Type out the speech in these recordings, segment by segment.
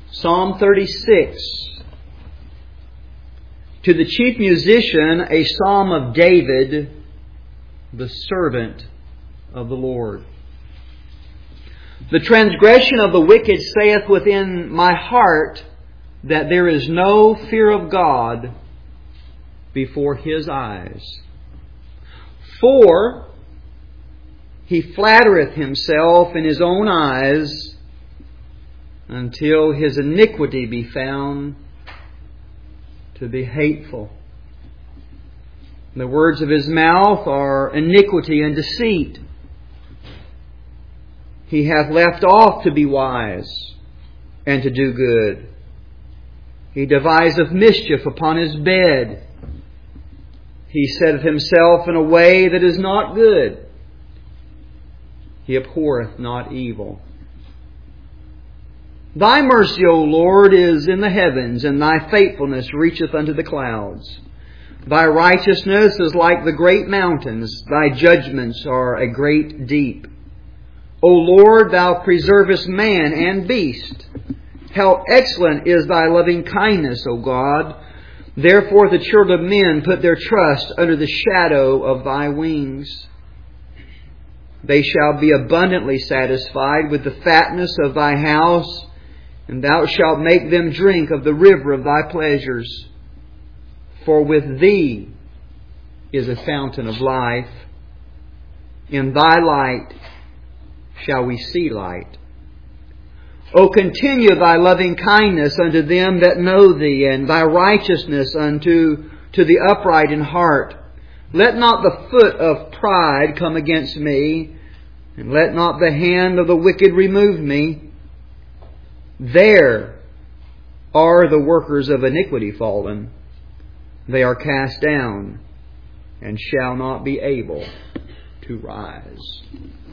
Psalm 36. To the chief musician, a psalm of David, the servant of the Lord. The transgression of the wicked saith within my heart that there is no fear of God before His eyes. For he flattereth himself in his own eyes until his iniquity be found to be hateful. The words of his mouth are iniquity and deceit. He hath left off to be wise and to do good. He deviseth mischief upon his bed. He setteth himself in a way that is not good. He abhorreth not evil. Thy mercy, O Lord, is in the heavens, and Thy faithfulness reacheth unto the clouds. Thy righteousness is like the great mountains. Thy judgments are a great deep. O Lord, Thou preservest man and beast. How excellent is Thy loving kindness, O God! Therefore the children of men put their trust under the shadow of Thy wings. They shall be abundantly satisfied with the fatness of Thy house, and Thou shalt make them drink of the river of Thy pleasures. For with Thee is a fountain of life. In Thy light shall we see light. O continue Thy loving kindness unto them that know Thee, and Thy righteousness unto the upright in heart. Let not the foot of pride come against me, and let not the hand of the wicked remove me. There are the workers of iniquity fallen. They are cast down, and shall not be able to rise.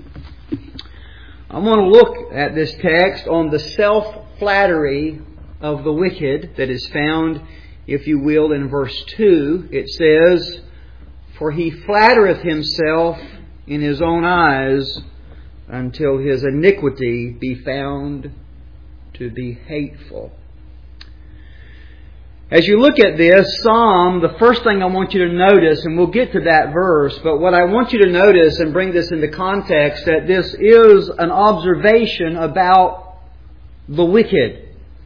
I want to look at this text on the self-flattery of the wicked that is found, if you will, in verse 2. It says, For he flattereth himself in his own eyes until his iniquity be found to be hateful. As you look at this psalm, the first thing I want you to notice, and we'll get to that verse, but what I want you to notice and bring this into context, that this is an observation about the wicked.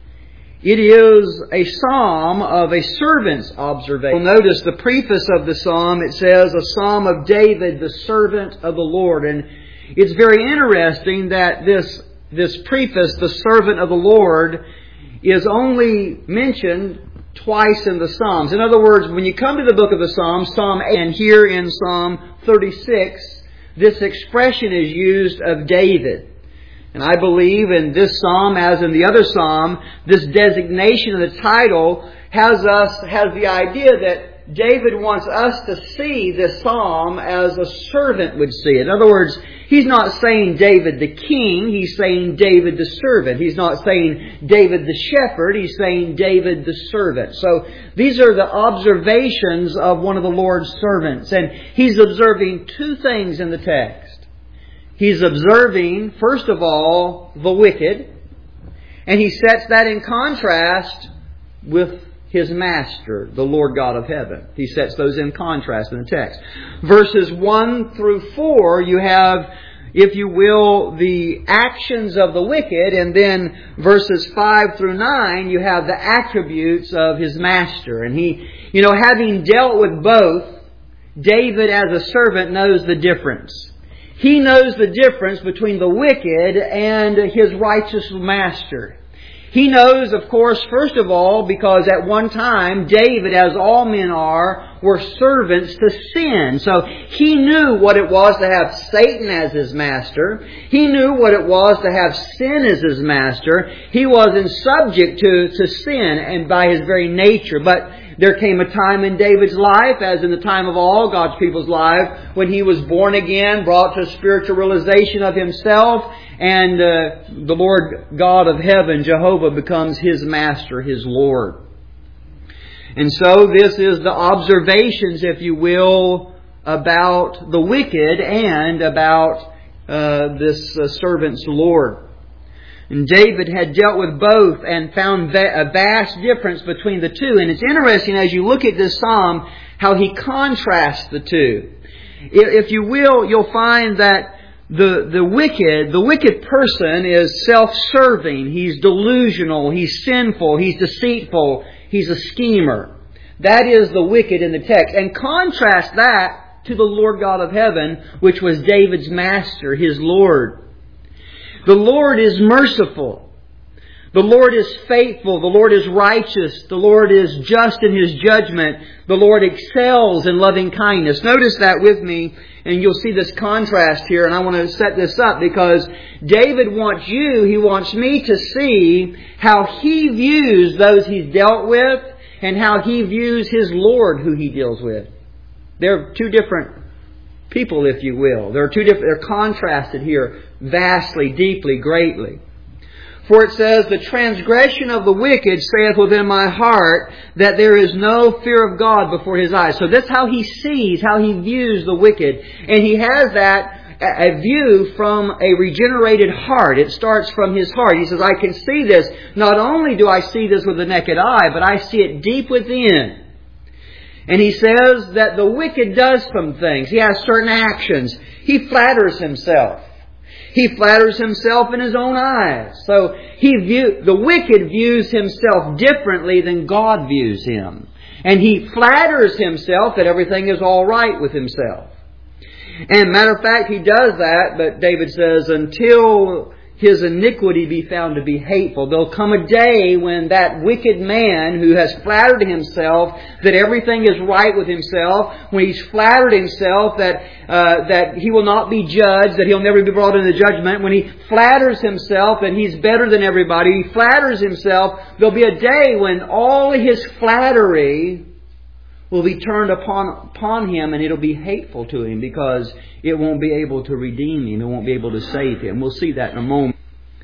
It is a psalm of a servant's observation. You'll notice the preface of the psalm, it says, a psalm of David, the servant of the Lord. And it's very interesting that this preface, the servant of the Lord, is only mentioned twice in the Psalms. In other words, when you come to the book of the Psalms, Psalm 8, and here in Psalm 36, this expression is used of David. And I believe in this psalm, as in the other psalm, this designation of the title has the idea that David wants us to see this psalm as a servant would see it. In other words, he's not saying David the king, he's saying David the servant. He's not saying David the shepherd, he's saying David the servant. So these are the observations of one of the Lord's servants. And he's observing two things in the text. He's observing, first of all, the wicked, and he sets that in contrast with his master, the Lord God of heaven. He sets those in contrast in the text. Verses 1 through 4, you have, if you will, the actions of the wicked, and then verses 5 through 9, you have the attributes of his master. And he, having dealt with both, David as a servant knows the difference. He knows the difference between the wicked and his righteous master. He knows, of course, first of all, because at one time, David, as all men are, were servants to sin. So he knew what it was to have Satan as his master. He knew what it was to have sin as his master. He wasn't subject to sin and by his very nature. But there came a time in David's life, as in the time of all God's people's life, when he was born again, brought to a spiritual realization of himself, and the Lord God of heaven, Jehovah, becomes his master, his Lord. And so this is the observations, if you will, about the wicked and about this servant's Lord. And David had dealt with both and found a vast difference between the two. And it's interesting as you look at this psalm how he contrasts the two. If you will, you'll find that the wicked person is self-serving. He's delusional. He's sinful. He's deceitful. He's a schemer. That is the wicked in the text. And contrast that to the Lord God of heaven, which was David's master, his Lord. The Lord is merciful. The Lord is faithful. The Lord is righteous. The Lord is just in His judgment. The Lord excels in loving kindness. Notice that with me, and you'll see this contrast here. And I want to set this up because David wants he wants me to see how he views those he's dealt with and how he views his Lord who he deals with. They're two different people, if you will. They're contrasted here vastly, deeply, greatly. For it says, the transgression of the wicked saith within my heart that there is no fear of God before His eyes. So that's how he sees, how he views the wicked. And he has that a view from a regenerated heart. It starts from his heart. He says, I can see this. Not only do I see this with the naked eye, but I see it deep within. And he says that the wicked does some things. He has certain actions. He flatters himself. He flatters himself in his own eyes. So the wicked views himself differently than God views him. And he flatters himself that everything is all right with himself. And matter of fact, he does that, but David says, until his iniquity be found to be hateful. There'll come a day when that wicked man who has flattered himself that everything is right with himself, when he's flattered himself that he will not be judged, that he'll never be brought into judgment, when he flatters himself that he's better than everybody, he flatters himself, there'll be a day when all his flattery will be turned upon him, and it'll be hateful to him because it won't be able to redeem him. It won't be able to save him. We'll see that in a moment.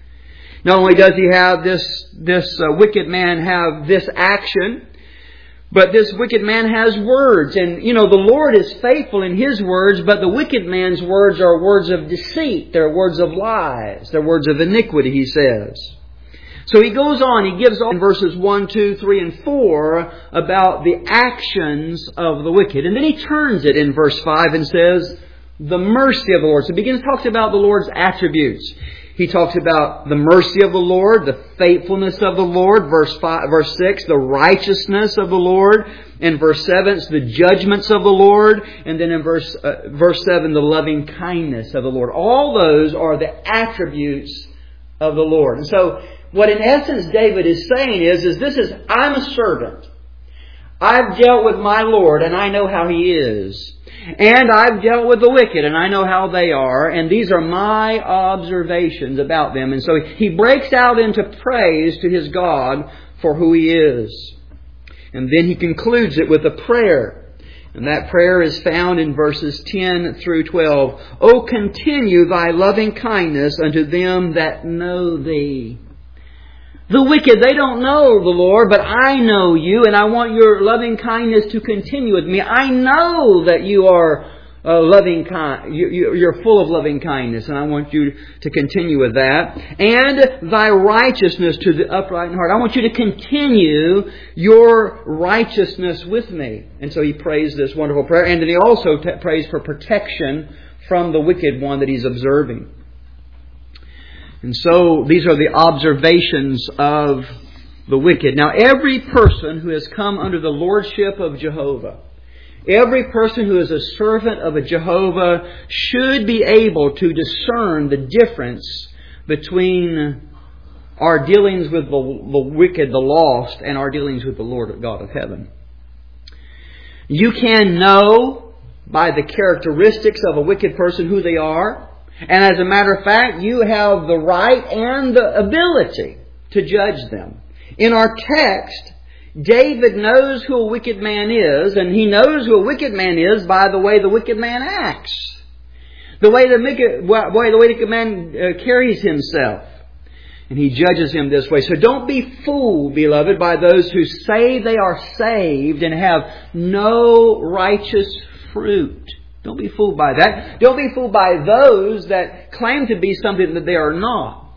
Not only does he have this wicked man have this action, but this wicked man has words. And, the Lord is faithful in His words, but the wicked man's words are words of deceit. They're words of lies. They're words of iniquity, he says. So he goes on, he gives on in verses 1, 2, 3, and 4 about the actions of the wicked. And then he turns it in verse 5 and says, the mercy of the Lord. So he talks about the Lord's attributes. He talks about the mercy of the Lord, the faithfulness of the Lord. Verse 6, the righteousness of the Lord. And verse 7, it's the judgments of the Lord. And then in verse 7, the loving kindness of the Lord. All those are the attributes of the Lord. And so what in essence David is saying is I'm a servant. I've dealt with my Lord and I know how He is. And I've dealt with the wicked and I know how they are. And these are my observations about them. And so he breaks out into praise to his God for who He is. And then he concludes it with a prayer. And that prayer is found in verses 10 through 12. O continue Thy loving kindness unto them that know Thee. The wicked, they don't know the Lord, but I know You, and I want Your loving kindness to continue with me. I know that You are you're full of loving kindness, and I want You to continue with that. And Thy righteousness to the upright in heart. I want You to continue Your righteousness with me. And so he prays this wonderful prayer, and then he also prays for protection from the wicked one that he's observing. And so these are the observations of the wicked. Now every person who has come under the lordship of Jehovah, every person who is a servant of a Jehovah should be able to discern the difference between our dealings with the wicked, the lost, and our dealings with the Lord God of heaven. You can know by the characteristics of a wicked person who they are. And as a matter of fact, you have the right and the ability to judge them. In our text, David knows who a wicked man is, and he knows who a wicked man is by the way the wicked man acts. The way the wicked man carries himself. And he judges him this way. So don't be fooled, beloved, by those who say they are saved and have no righteous fruit. Don't be fooled by that. Don't be fooled by those that claim to be something that they are not.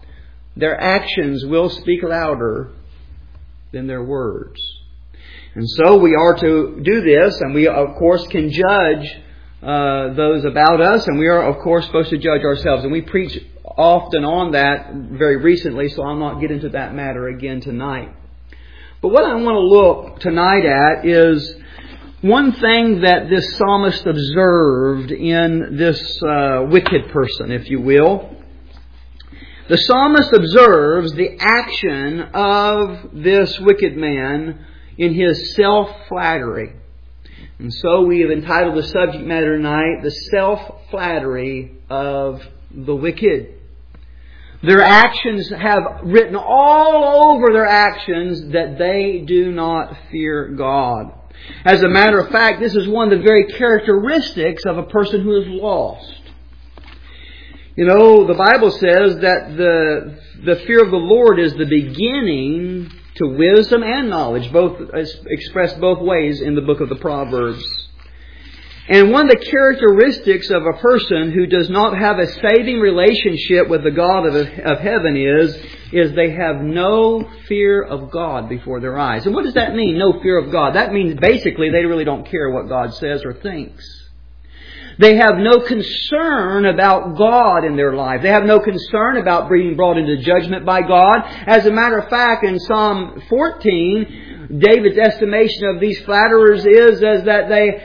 their actions will speak louder than their words. And so we are to do this, and we, of course, can judge those about us, and we are, of course, supposed to judge ourselves. And we preach often on that very recently, so I'll not get into that matter again tonight. But what I want to look tonight at is one thing that this psalmist observed in this wicked person, if you will. The psalmist observes the action of this wicked man in his self-flattery. And so we have entitled the subject matter tonight, the self-flattery of the wicked. Their actions have written all over their actions that they do not fear God. As a matter of fact, this is one of the very characteristics of a person who is lost. You know, the Bible says that the fear of the Lord is the beginning to wisdom and knowledge, both expressed both ways in the book of the Proverbs. And one of the characteristics of a person who does not have a saving relationship with the God of heaven is they have no fear of God before their eyes. And what does that mean, no fear of God? That means basically they really don't care what God says or thinks. They have no concern about God in their life. They have no concern about being brought into judgment by God. As a matter of fact, in Psalm 14, David's estimation of these flatterers is that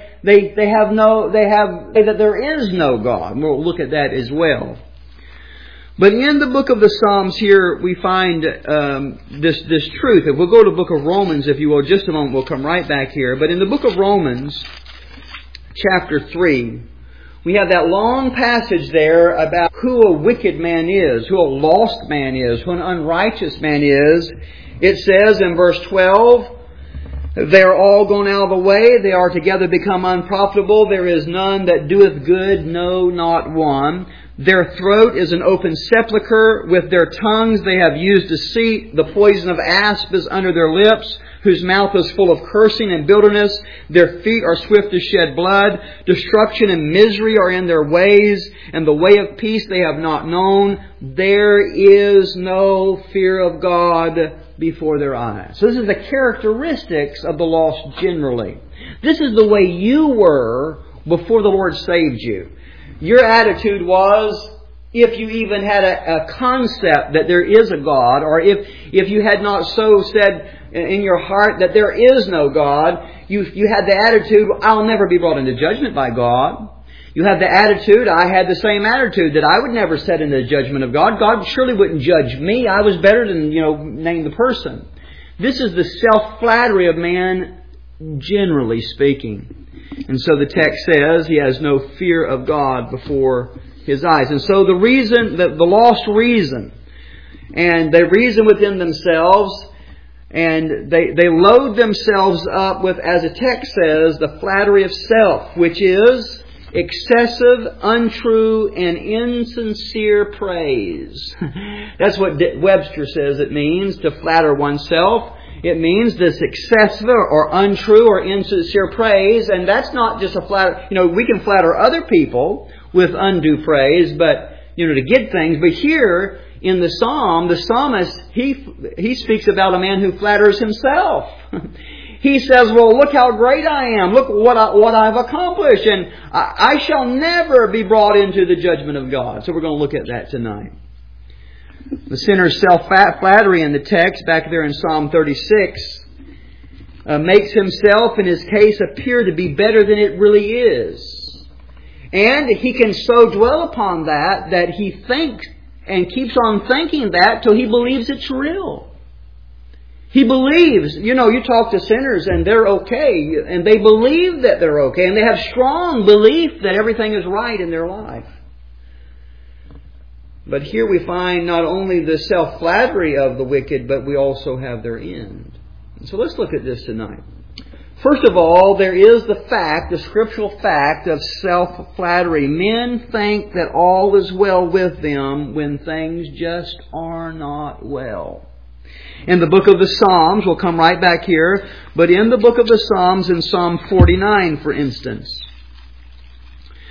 that there is no God. And we'll look at that as well. But in the book of the Psalms here, we find this truth. If we'll go to the book of Romans, if you will, just a moment, we'll come right back here. But in the book of Romans, chapter 3, we have that long passage there about who a wicked man is, who a lost man is, who an unrighteous man is. It says in verse 12, they are all gone out of the way. They are together become unprofitable. There is none that doeth good, no, not one. Their throat is an open sepulchre. With their tongues they have used deceit. The poison of asp is under their lips, whose mouth is full of cursing and bitterness. Their feet are swift to shed blood. Destruction and misery are in their ways, and the way of peace they have not known. There is no fear of God before their eyes. So this is the characteristics of the lost generally. This is the way you were before the Lord saved you. Your attitude was, if you even had a concept that there is a God, or if you had not so said in your heart that there is no God, you had the attitude, I'll never be brought into judgment by God. You have the attitude, I had the same attitude, that I would never set into the judgment of God. God surely wouldn't judge me. I was better than, name the person. This is the self-flattery of man, generally speaking. And so the text says he has no fear of God before his eyes. And so the lost reason, and they reason within themselves, and they load themselves up with, as the text says, the flattery of self, which is excessive, untrue, and insincere praise. That's what Webster says it means, to flatter oneself. It means this excessive or untrue or insincere praise. And that's not just a flatter. We can flatter other people with undue praise, but, to get things. But here in the psalm, the psalmist, he speaks about a man who flatters himself. He says, well, look how great I am. Look what I've accomplished. And I shall never be brought into the judgment of God. So we're going to look at that tonight. The sinner's self-flattery in the text, back there in Psalm 36, makes himself and his case appear to be better than it really is. And he can so dwell upon that he thinks and keeps on thinking that till he believes it's real. He believes, you talk to sinners and they're okay, and they believe that they're okay, and they have strong belief that everything is right in their life. But here we find not only the self-flattery of the wicked, but we also have their end. So let's look at this tonight. First of all, there is the scriptural fact of self-flattery. Men think that all is well with them when things just are not well. In the book of the Psalms, we'll come right back here, but in the book of the Psalms, in Psalm 49, for instance,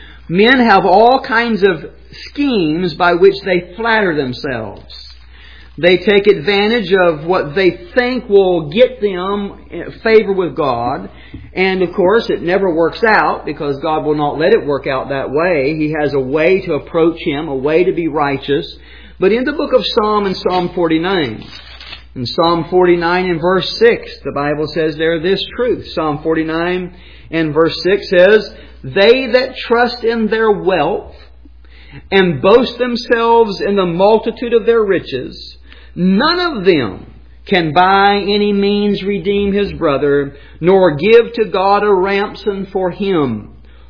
men have all kinds of schemes by which they flatter themselves. They take advantage of what they think will get them favor with God. And of course, it never works out because God will not let it work out that way. He has a way to approach Him, a way to be righteous. But in the book of Psalm and Psalm 49, in Psalm 49 and verse 6, the Bible says there this truth. Psalm 49 and verse 6 says, "They that trust in their wealth and boast themselves in the multitude of their riches, none of them can by any means redeem his brother, nor give to God a ransom for him.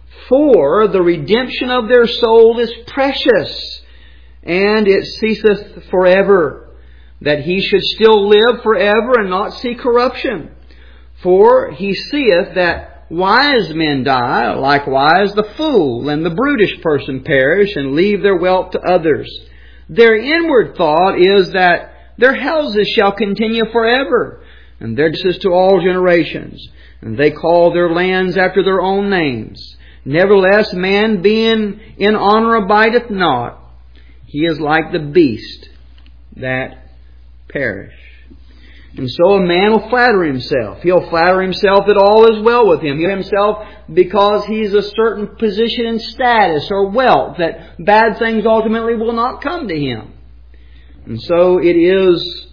For the redemption of their soul is precious, and it ceaseth forever, that he should still live forever and not see corruption. For he seeth that wise men die, likewise the fool and the brutish person perish and leave their wealth to others. Their inward thought is that their houses shall continue forever, and their is to all generations. And they call their lands after their own names. Nevertheless, man being in honor abideth not. He is like the beast that perish." And so a man will flatter himself. He'll flatter himself that all is well with him. He'll himself because he's a certain position and status or wealth, that bad things ultimately will not come to him. And so it is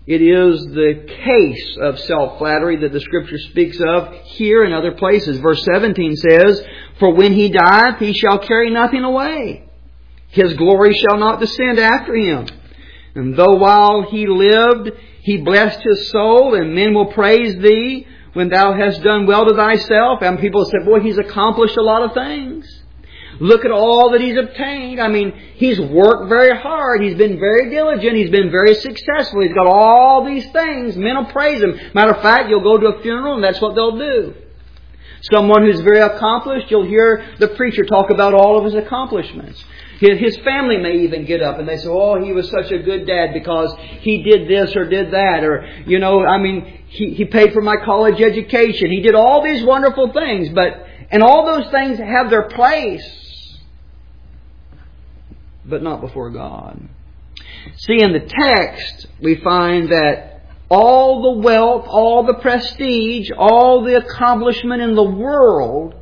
the case of self-flattery that the Scripture speaks of here and other places. Verse 17 says, "For when he dieth, he shall carry nothing away. His glory shall not descend after him. And though while he lived, he blessed his soul, and men will praise thee when thou hast done well to thyself." And people say, "Boy, he's accomplished a lot of things. Look at all that he's obtained. I mean, he's worked very hard. He's been very diligent. He's been very successful. He's got all these things. Men will praise him." Matter of fact, you'll go to a funeral and that's what they'll do. Someone who's very accomplished, you'll hear the preacher talk about all of his accomplishments. His family may even get up and they say, "Oh, he was such a good dad because he did this or did that." Or, he paid for my college education. He did all these wonderful things. And all those things have their place, but not before God. See, in the text, we find that all the wealth, all the prestige, all the accomplishment in the world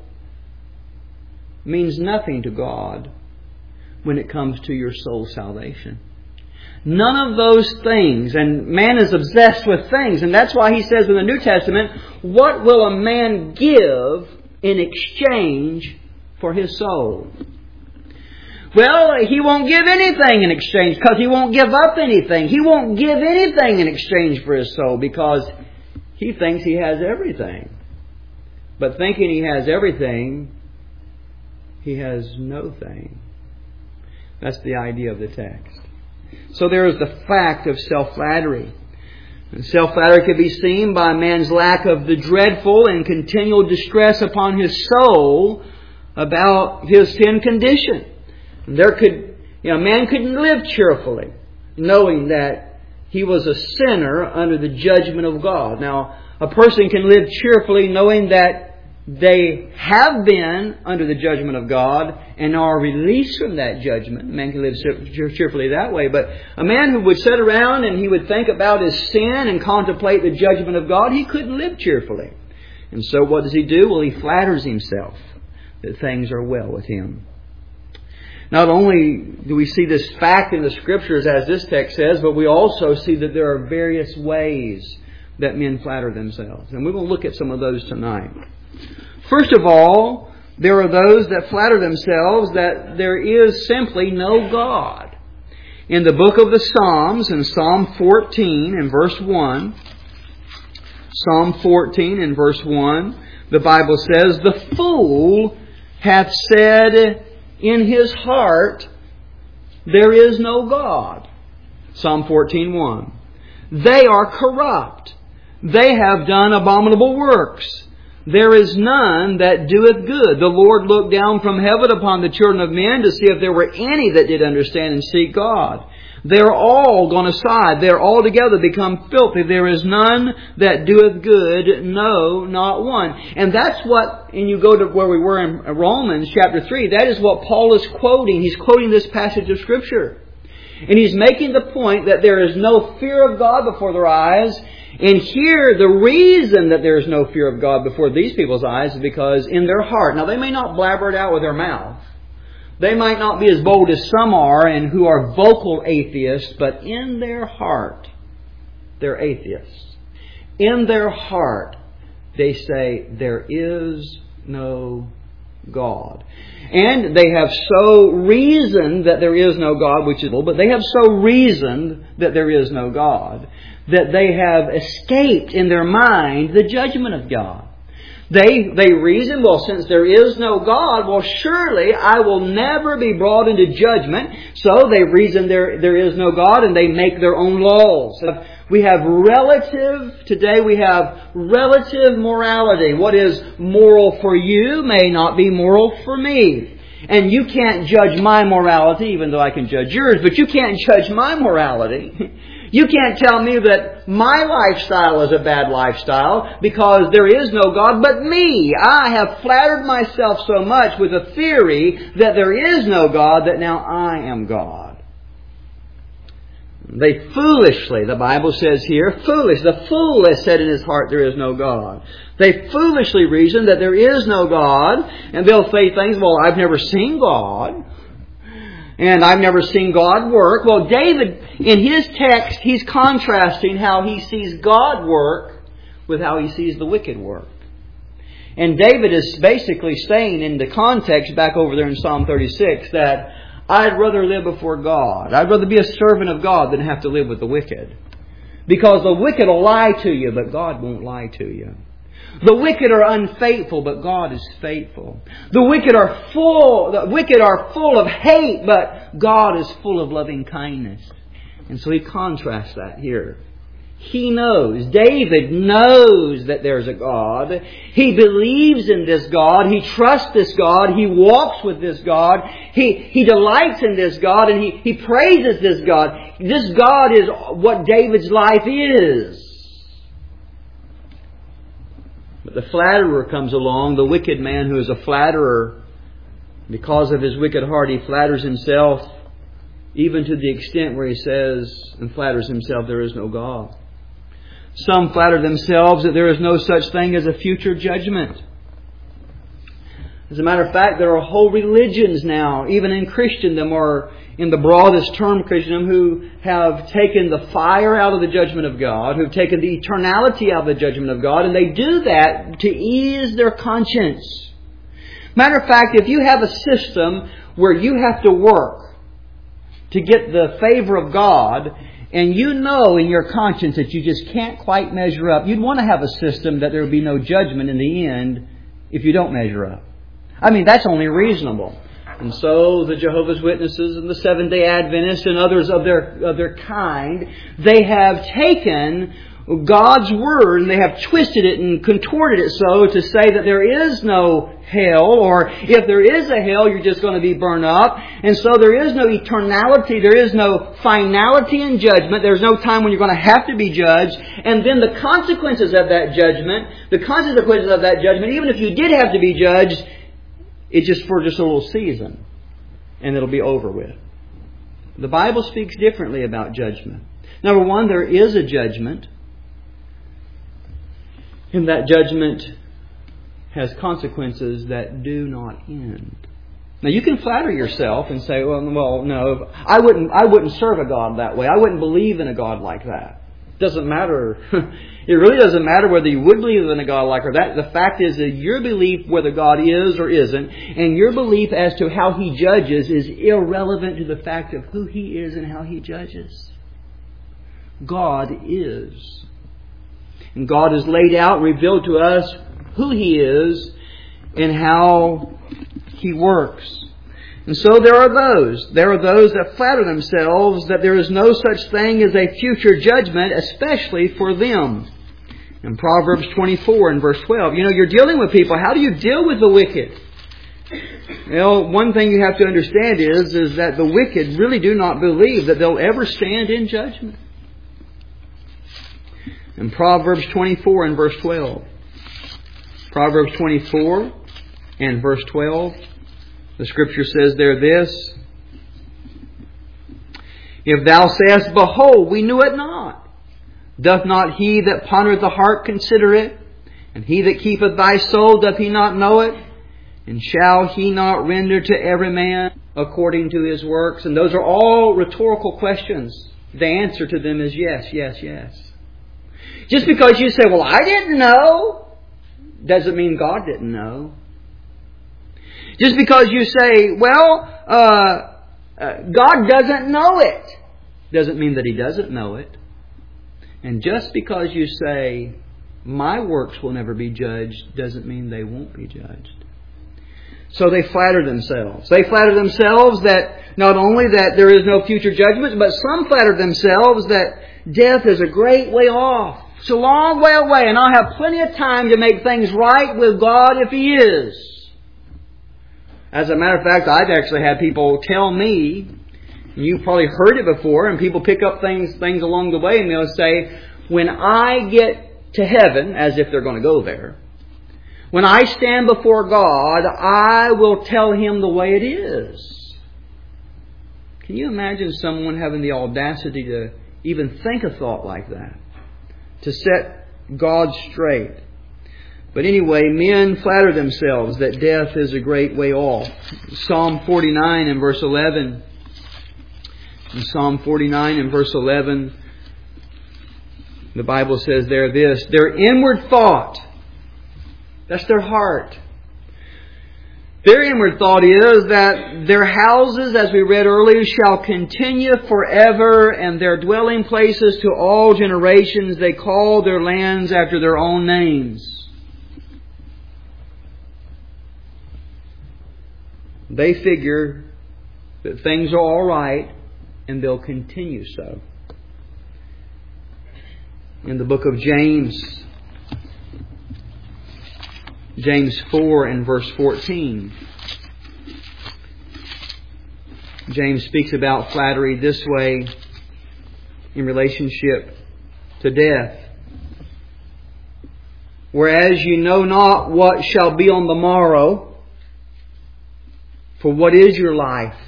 means nothing to God when it comes to your soul's salvation. None of those things, and man is obsessed with things, and that's why he says in the New Testament, "What will a man give in exchange for his soul?" Well, he won't give anything in exchange because he won't give up anything. He won't give anything in exchange for his soul because he thinks he has everything. But thinking he has everything, he has no thing. That's the idea of the text. So there is the fact of self-flattery. And self-flattery can be seen by man's lack of the dreadful and continual distress upon his soul about his sin condition. Man couldn't live cheerfully knowing that he was a sinner under the judgment of God. Now, a person can live cheerfully knowing that they have been under the judgment of God and are released from that judgment. A man can live cheerfully that way. But a man who would sit around and he would think about his sin and contemplate the judgment of God, he couldn't live cheerfully. And so what does he do? Well, he flatters himself that things are well with him. Not only do we see this fact in the Scriptures, as this text says, but we also see that there are various ways that men flatter themselves. And we will look at some of those tonight. First of all, there are those that flatter themselves that there is simply no God. In the book of the Psalms, in Psalm 14 and verse 1, Psalm 14 and verse 1, the Bible says, "The fool hath said in his heart, there is no God." Psalm 14:1. "They are corrupt. They have done abominable works. There is none that doeth good. The Lord looked down from heaven upon the children of men to see if there were any that did understand and seek God. They are all gone aside. They are altogether become filthy. There is none that doeth good, no, not one." And that's what, and you go to where we were in Romans chapter 3, that is what Paul is quoting. He's quoting this passage of Scripture. And he's making the point that there is no fear of God before their eyes. And here, the reason that there is no fear of God before these people's eyes is because in their heart, now they may not blabber it out with their mouth. They might not be as bold as some are and who are vocal atheists, but in their heart, they're atheists. In their heart, they say, there is no God. And they have so reasoned that there is no God, which is, but they have so reasoned that there is no God, that they have escaped in their mind the judgment of God. They reason, well, since there is no God, well, surely I will never be brought into judgment. So they reason there is no God, and they make their own laws. Today we have relative morality. What is moral for you may not be moral for me. And you can't judge my morality, even though I can judge yours, but you can't judge my morality. You can't tell me that my lifestyle is a bad lifestyle because there is no God but me. I have flattered myself so much with a theory that there is no God that now I am God. They foolishly, the Bible says here, the fool has said in his heart there is no God. They foolishly reason that there is no God, and they'll say things, well, I've never seen God. And I've never seen God work. Well, David, in his text, he's contrasting how he sees God work with how he sees the wicked work. And David is basically saying in the context back over there in Psalm 36 that I'd rather live before God. I'd rather be a servant of God than have to live with the wicked. Because the wicked will lie to you, but God won't lie to you. The wicked are unfaithful, but God is faithful. The wicked are full of hate, but God is full of loving kindness. And so he contrasts that here. He knows, David knows that there's a God. He believes in this God. He trusts this God. He walks with this God. He delights in this God, and he praises this God. This God is what David's life is. But the flatterer comes along, the wicked man who is a flatterer. Because of his wicked heart, he flatters himself, even to the extent where he says and flatters himself, there is no God. Some flatter themselves that there is no such thing as a future judgment. As a matter of fact, there are whole religions now, even in Christendom, or in the broadest term Christendom, who have taken the fire out of the judgment of God, who've taken the eternality out of the judgment of God, and they do that to ease their conscience. Matter of fact, if you have a system where you have to work to get the favor of God, and you know in your conscience that you just can't quite measure up, you'd want to have a system that there will be no judgment in the end if you don't measure up. I mean, that's only reasonable. And so the Jehovah's Witnesses and the Seventh-day Adventists and others of their kind, they have taken God's Word and they have twisted it and contorted it so to say that there is no hell, or if there is a hell, you're just going to be burned up. And so there is no eternality, there is no finality in judgment, there's no time when you're going to have to be judged. And then the consequences of that judgment, even if you did have to be judged, it's just for just a little season, and it'll be over with. The Bible speaks differently about judgment. Number one, there is a judgment, and that judgment has consequences that do not end. Now, you can flatter yourself and say, well, no, I wouldn't serve a God that way. I wouldn't believe in a God like that. It doesn't matter. It really doesn't matter whether you would believe in a God like that. The fact is that your belief whether God is or isn't, and your belief as to how He judges is irrelevant to the fact of who He is and how He judges. God is. And God has laid out, revealed to us who He is and how He works. And so there are those that flatter themselves that there is no such thing as a future judgment, especially for them. In Proverbs 24 and verse 12, you're dealing with people. How do you deal with the wicked? Well, one thing you have to understand is that the wicked really do not believe that they'll ever stand in judgment. In Proverbs 24 and verse 12. Proverbs 24 and verse 12. The Scripture says there this. If thou sayest, Behold, we knew it not, doth not he that pondereth the heart consider it? And he that keepeth thy soul, doth he not know it? And shall he not render to every man according to his works? And those are all rhetorical questions. The answer to them is yes, yes, yes. Just because you say, well, I didn't know, doesn't mean God didn't know. Just because you say, well, God doesn't know it, doesn't mean that He doesn't know it. And just because you say, my works will never be judged, doesn't mean they won't be judged. So they flatter themselves. They flatter themselves that not only that there is no future judgment, but some flatter themselves that death is a great way off. It's a long way away, and I'll have plenty of time to make things right with God if He is. As a matter of fact, I've actually had people tell me, and you've probably heard it before, and people pick up things along the way, and they'll say, when I get to heaven, as if they're going to go there, when I stand before God, I will tell Him the way it is. Can you imagine someone having the audacity to even think a thought like that? To set God straight. But anyway, men flatter themselves that death is a great way off. Psalm 49 and verse 11. In Psalm 49 and verse 11, the Bible says there this, their inward thought, that's their heart. Their inward thought is that their houses, as we read earlier, shall continue forever, and their dwelling places to all generations. They call their lands after their own names. They figure that things are all right, and they'll continue so. In the book of James, James 4 and verse 14. James speaks about flattery this way in relationship to death. Whereas you know not what shall be on the morrow, for what is your life?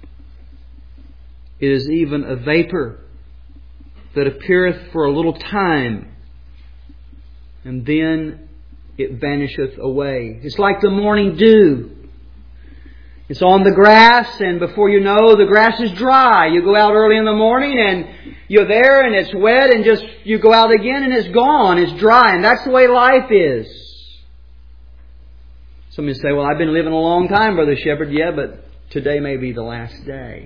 It is even a vapor that appeareth for a little time, and then it vanisheth away. It's like the morning dew. It's on the grass, and before you know, the grass is dry. You go out early in the morning and you're there and it's wet, and just you go out again and it's gone. It's dry, and that's the way life is. Some of you say, well, I've been living a long time, Brother Shepherd. Yeah, but today may be the last day.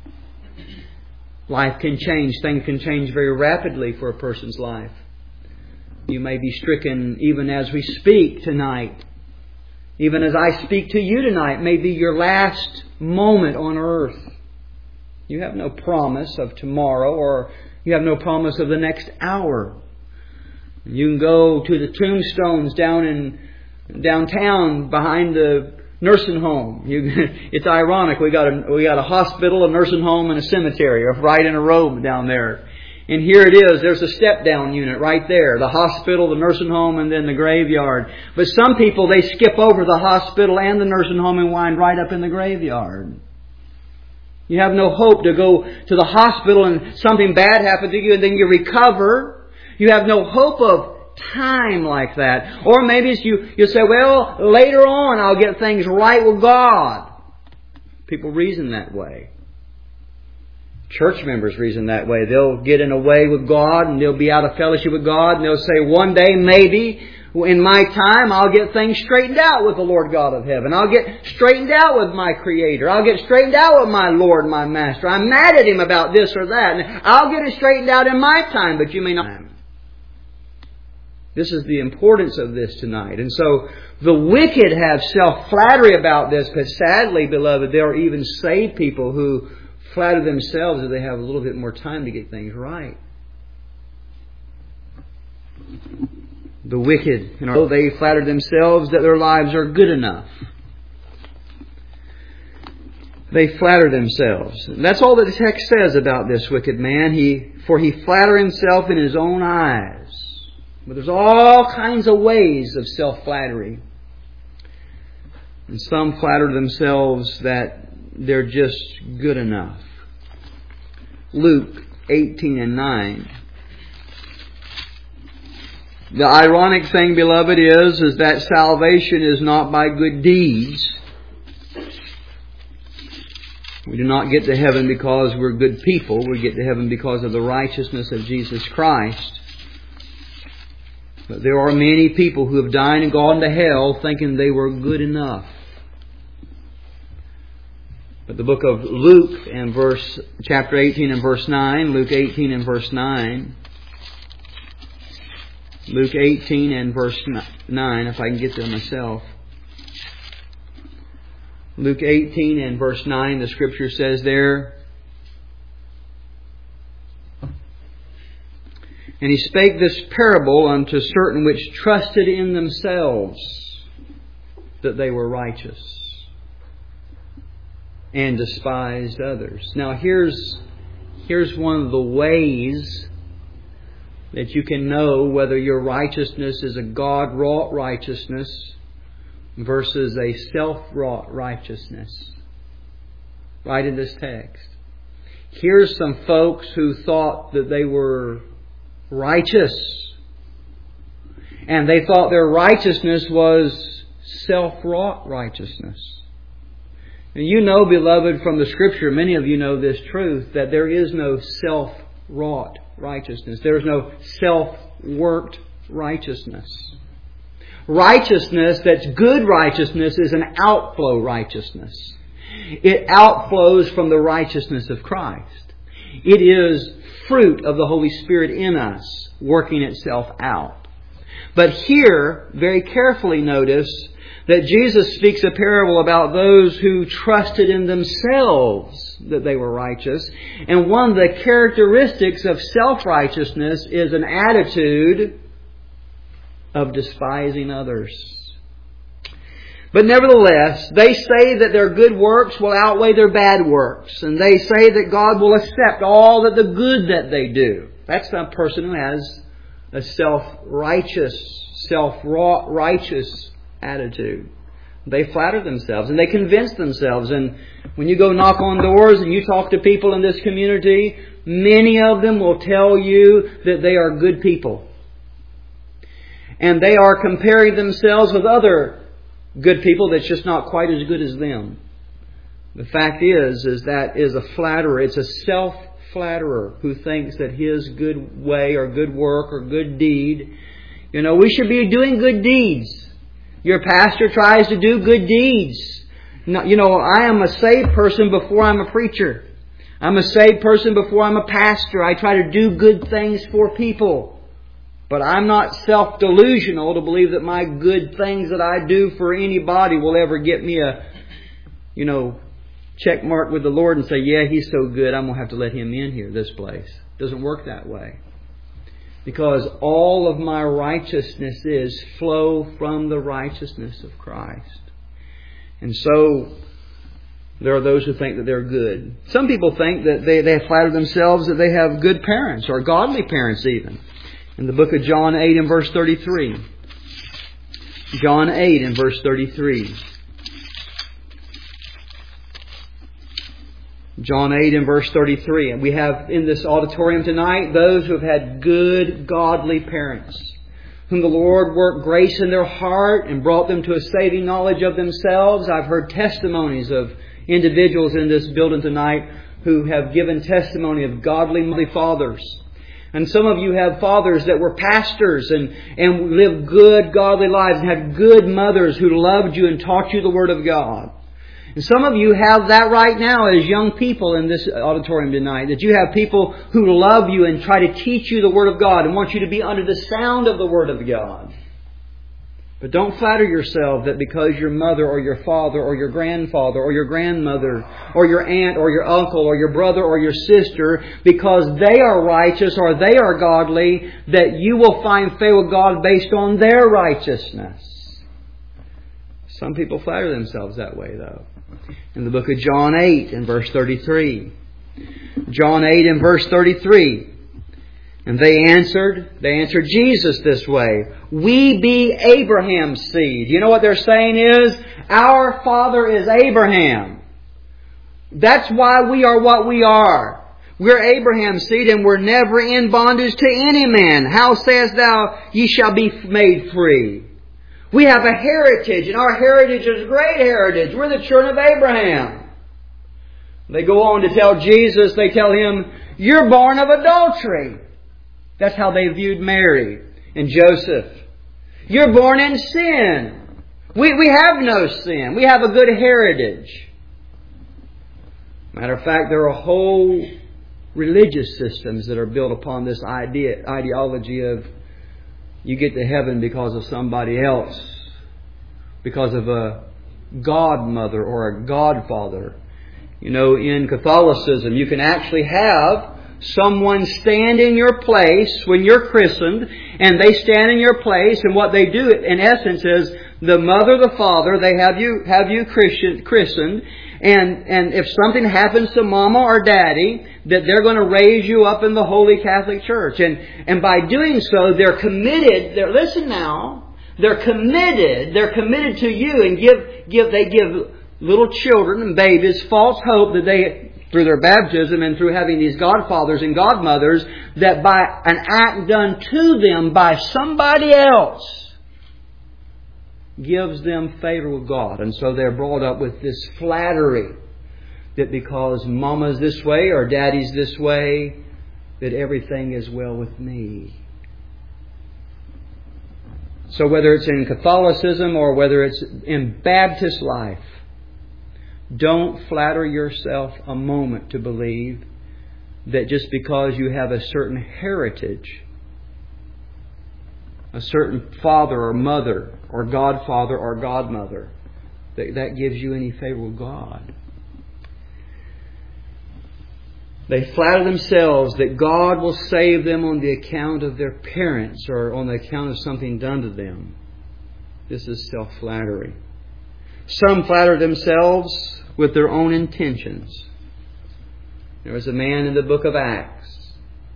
Life can change. Things can change very rapidly for a person's life. You may be stricken even as we speak tonight. Even as I speak to you tonight may be your last moment on earth. You have no promise of tomorrow, or you have no promise of the next hour. You can go to the tombstones downtown behind the nursing home. It's ironic. We got a hospital, a nursing home, and a cemetery right in a row down there. And here it is. There's a step-down unit right there. The hospital, the nursing home, and then the graveyard. But some people, they skip over the hospital and the nursing home and wind right up in the graveyard. You have no hope to go to the hospital and something bad happens to you and then you recover. You have no hope of time like that. Or maybe you say, well, later on I'll get things right with God. People reason that way. Church members reason that way. They'll get in a way with God and they'll be out of fellowship with God, and they'll say, one day maybe in my time I'll get things straightened out with the Lord God of heaven. I'll get straightened out with my Creator. I'll get straightened out with my Lord, my Master. I'm mad at Him about this or that, and I'll get it straightened out in my time, but you may not. This is the importance of this tonight. And so the wicked have self-flattery about this, but sadly, beloved, there are even saved people who flatter themselves that they have a little bit more time to get things right. The wicked, they flatter themselves that their lives are good enough. They flatter themselves. And that's all that the text says about this wicked man. For he flatter himself in his own eyes. But there's all kinds of ways of self-flattery. And some flatter themselves that they're just good enough. Luke 18 and 9. The ironic thing, beloved, is that salvation is not by good deeds. We do not get to heaven because we're good people. We get to heaven because of the righteousness of Jesus Christ. But there are many people who have died and gone to hell thinking they were good enough. But the book of Luke and chapter 18 and verse 9, Luke 18 and verse 9, Luke 18 and verse 9, if I can get there myself. Luke 18 and verse 9, the Scripture says there, "And he spake this parable unto certain which trusted in themselves that they were righteous, and despised others." Now here's one of the ways that you can know whether your righteousness is a God-wrought righteousness versus a self-wrought righteousness. Right in this text. Here's some folks who thought that they were righteous, and they thought their righteousness was self-wrought righteousness. And you know, beloved, from the Scripture, many of you know this truth, that there is no self-wrought righteousness. There is no self-worked righteousness. Righteousness that's good righteousness is an outflow righteousness. It outflows from the righteousness of Christ. It is fruit of the Holy Spirit in us, working itself out. But here, very carefully notice that Jesus speaks a parable about those who trusted in themselves that they were righteous. And one of the characteristics of self-righteousness is an attitude of despising others. But nevertheless, they say that their good works will outweigh their bad works. And they say that God will accept all that the good that they do. That's the person who has a self-righteous, self-wrought righteous attitude. They flatter themselves and they convince themselves. And when you go knock on doors and you talk to people in this community, many of them will tell you that they are good people. And they are comparing themselves with other good people that's just not quite as good as them. The fact is that is a flatterer. It's a self-flatterer who thinks that his good way or good work or good deed, we should be doing good deeds. Your pastor tries to do good deeds. I am a saved person before I'm a preacher. I'm a saved person before I'm a pastor. I try to do good things for people. But I'm not self-delusional to believe that my good things that I do for anybody will ever get me a, check mark with the Lord and say, yeah, He's so good, I'm going to have to let Him in here, this place. It doesn't work that way. Because all of my righteousnesses flow from the righteousness of Christ. And so, there are those who think that they're good. Some people think that they flatter themselves that they have good parents, or godly parents even. In the book of John 8 and verse 33. John 8 and verse 33. John 8 and verse 33. And we have in this auditorium tonight those who have had good, godly parents, whom the Lord worked grace in their heart and brought them to a saving knowledge of themselves. I've heard testimonies of individuals in this building tonight who have given testimony of godly fathers. And some of you have fathers that were pastors and lived good, godly lives and had good mothers who loved you and taught you the Word of God. And some of you have that right now as young people in this auditorium tonight, that you have people who love you and try to teach you the Word of God and want you to be under the sound of the Word of God. But don't flatter yourself that because your mother or your father or your grandfather or your grandmother or your aunt or your uncle or your brother or your sister, because they are righteous or they are godly, that you will find favor with God based on their righteousness. Some people flatter themselves that way, though. In the book of John 8 and verse 33. John 8 and verse 33. And they answered Jesus this way, "We be Abraham's seed." You know what they're saying is, our father is Abraham. That's why we are what we are. We're Abraham's seed, and we're never in bondage to any man. How sayest thou, ye shall be made free? We have a heritage, and our heritage is a great heritage. We're the children of Abraham. They go on to tell Jesus, they tell Him, you're born of adultery. That's how they viewed Mary and Joseph. You're born in sin. We have no sin. We have a good heritage. Matter of fact, there are whole religious systems that are built upon this ideology of you get to heaven because of somebody else, because of a godmother or a godfather. You know, in Catholicism, you can actually have someone stand in your place when you're christened, and they stand in your place, and what they do, in essence, is the mother, the father, they have you christened, and if something happens to mama or daddy, that they're going to raise you up in the Holy Catholic Church. And by doing so, they're committed. Listen now. They're committed to you, and they give little children and babies false hope that they, through their baptism and through having these godfathers and godmothers, that by an act done to them by somebody else gives them favor with God. And so they're brought up with this flattery that because mama's this way or daddy's this way, that everything is well with me. So whether it's in Catholicism or whether it's in Baptist life, don't flatter yourself a moment to believe that just because you have a certain heritage, a certain father or mother or godfather or godmother, that gives you any favor with God. They flatter themselves that God will save them on the account of their parents or on the account of something done to them. This is self-flattery. Some flatter themselves with their own intentions. There was a man in the book of Acts,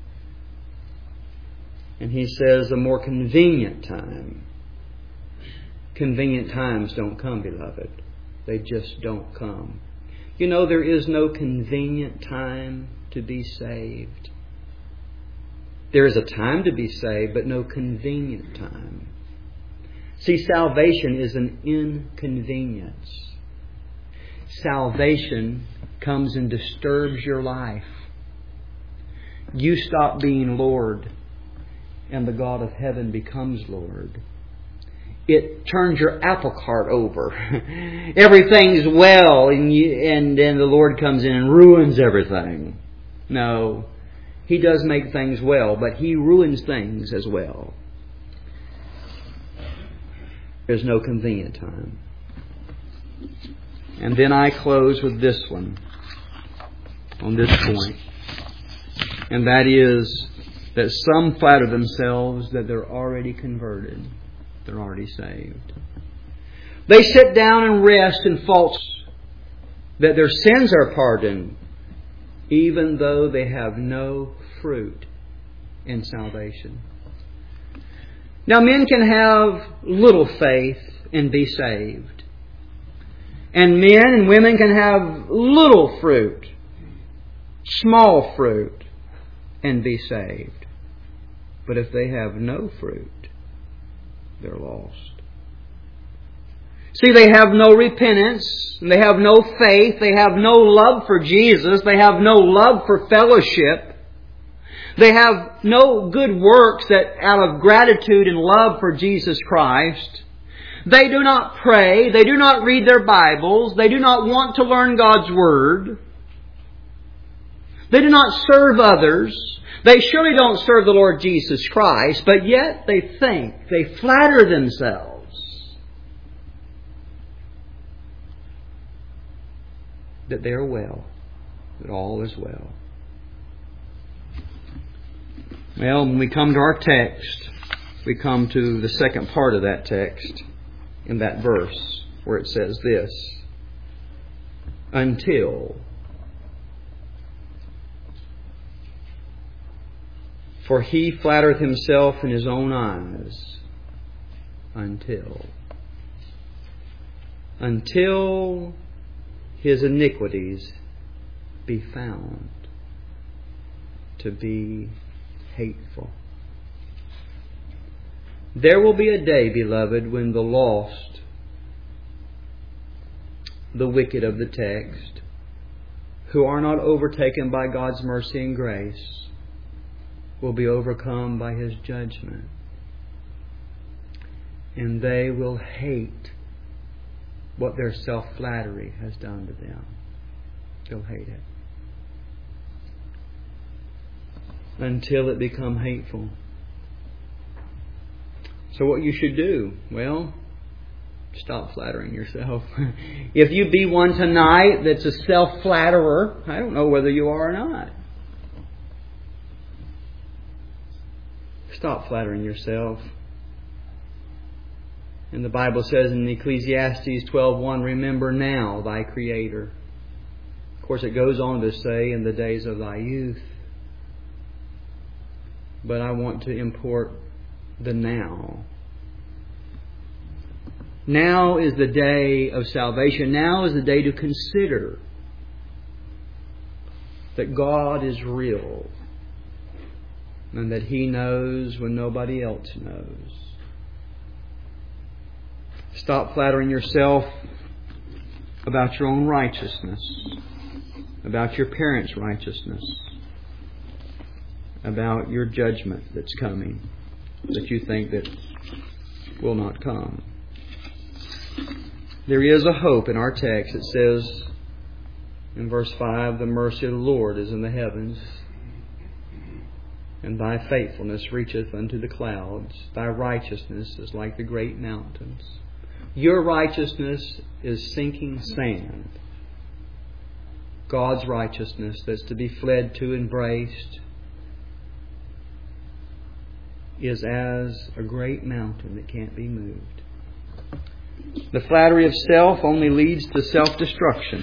and he says, a more convenient time. Convenient times don't come, beloved. They just don't come. You know, there is no convenient time to be saved. There is a time to be saved, but no convenient time. See, salvation is an inconvenience. Salvation comes and disturbs your life. You stop being Lord, and the God of heaven becomes Lord. It turns your apple cart over. Everything's well, and then the Lord comes in and ruins everything. No, He does make things well, but He ruins things as well. There's no convenient time. And then I close with this one, on this point. And that is that some flatter themselves that they're already converted. They're already saved. They sit down and rest in false that their sins are pardoned, even though they have no fruit in salvation. Now, men can have little faith and be saved. And men and women can have little fruit, small fruit, and be saved. But if they have no fruit, they're lost. See, they have no repentance, and they have no faith, they have no love for Jesus, they have no love for fellowship, they have no good works that out of gratitude and love for Jesus Christ. They do not pray, they do not read their Bibles, they do not want to learn God's Word. They do not serve others. They surely don't serve the Lord Jesus Christ, but yet they flatter themselves that they are well, that all is well. Well, when we come to our text, we come to the second part of that text in that verse where it says this: until. For he flattereth himself in his own eyes until his iniquities be found. to be hateful. There will be a day, beloved, when the lost, the wicked of the text, who are not overtaken by God's mercy and grace, will be overcome by His judgment. And they will hate what their self-flattery has done to them. They'll hate it until it become hateful. So what you should do? Well, stop flattering yourself. If you be one tonight that's a self-flatterer, I don't know whether you are or not. Stop flattering yourself. And the Bible says in Ecclesiastes 12:1, remember now thy Creator. Of course, it goes on to say, in the days of thy youth. But I want to import the now. Now is the day of salvation. Now is the day to consider that God is real and that He knows when nobody else knows. Stop flattering yourself about your own righteousness, about your parents' righteousness, about your judgment that's coming, that you think that will not come. There is a hope in our text. It says in verse 5, the mercy of the Lord is in the heavens, and thy faithfulness reacheth unto the clouds. Thy righteousness is like the great mountains. Your righteousness is sinking sand. God's righteousness that's to be fled to, embraced, is as a great mountain that can't be moved. The flattery of self only leads to self-destruction.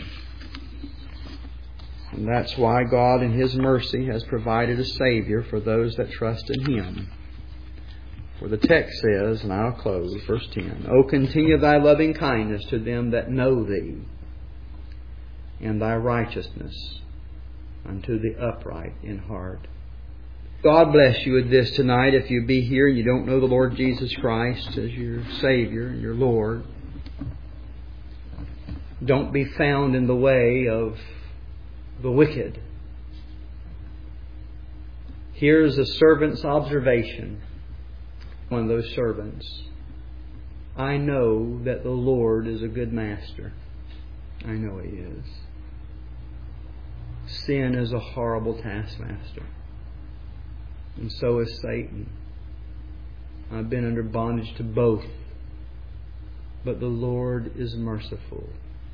And that's why God in His mercy has provided a Savior for those that trust in Him. For the text says, and I'll close, verse 10, O continue thy loving kindness to them that know thee, and thy righteousness unto the upright in heart. God bless you with this tonight. If you be here and you don't know the Lord Jesus Christ as your Savior and your Lord, don't be found in the way of the wicked. Here's a servant's observation. One of those servants. I know that the Lord is a good master. I know He is. Sin is a horrible taskmaster. And so is Satan. I've been under bondage to both. But the Lord is merciful.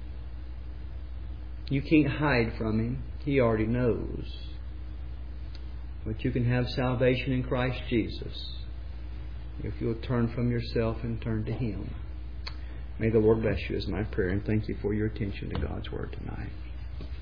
You can't hide from Him. He already knows. But you can have salvation in Christ Jesus if you'll turn from yourself and turn to Him. May the Lord bless you is my prayer, and thank you for your attention to God's Word tonight.